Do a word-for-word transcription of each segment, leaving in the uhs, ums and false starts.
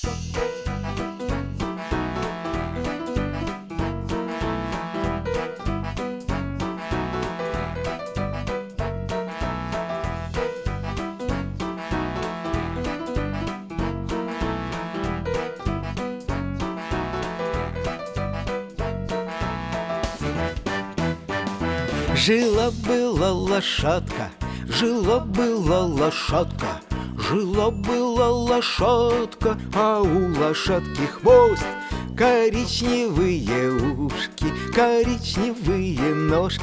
Жила-была лошадка, жила-была лошадка, жила-была лошадка, а у лошадки хвост, коричневые ушки, коричневые ножки,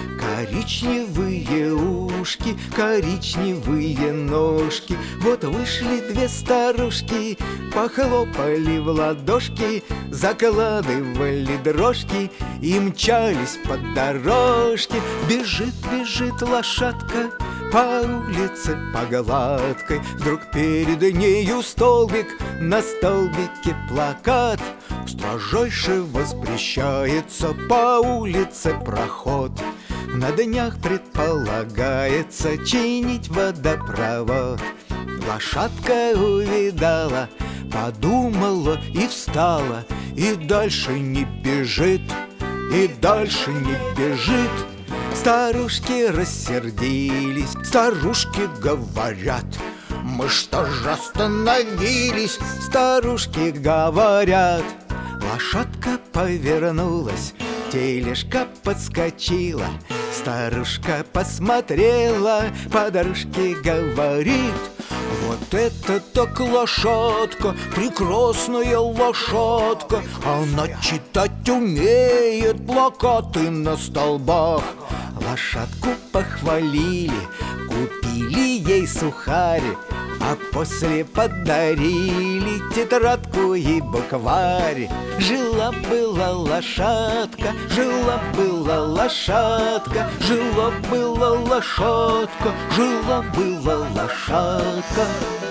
коричневые ушки, коричневые ножки. Вот вышли две старушки, похлопали в ладошки, закладывали дрожки и мчались по дорожке. Бежит, бежит лошадка по улице, по гладкой. Вдруг перед нею столбик, на столбике плакат: строжайше воспрещается по улице проход. На днях предполагается чинить водопровод. Лошадка увидала, подумала и встала, и дальше не бежит, и дальше не бежит. Старушки рассердились, старушки говорят: мы что же остановились? Старушки говорят. Лошадка повернулась, тележка подскочила, старушка посмотрела, по дорожке говорит: вот это так лошадка, прекрасная лошадка, она читать умеет, плакаты на столбах. Лошадку похвалили, купили ей сухарь, а после подарили тетрадку и букварь. Жила-была лошадка, жила-была лошадка, жила-была лошадка, жила-была лошадка.